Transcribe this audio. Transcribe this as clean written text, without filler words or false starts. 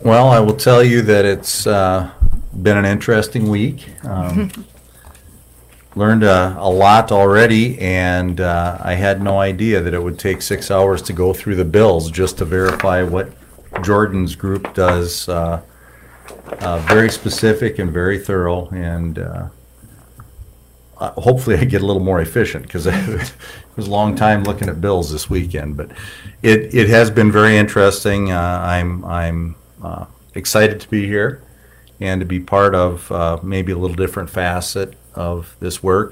Well, I will tell you that it's been an interesting week. Learned a lot already, and I had no idea that it would take 6 hours to go through the bills just to verify what Jordan's group does. Very specific and very thorough, and hopefully I get a little more efficient because it was a long time looking at bills this weekend. But it has been very interesting. I'm excited to be here and to be part of maybe a little different facet of this work.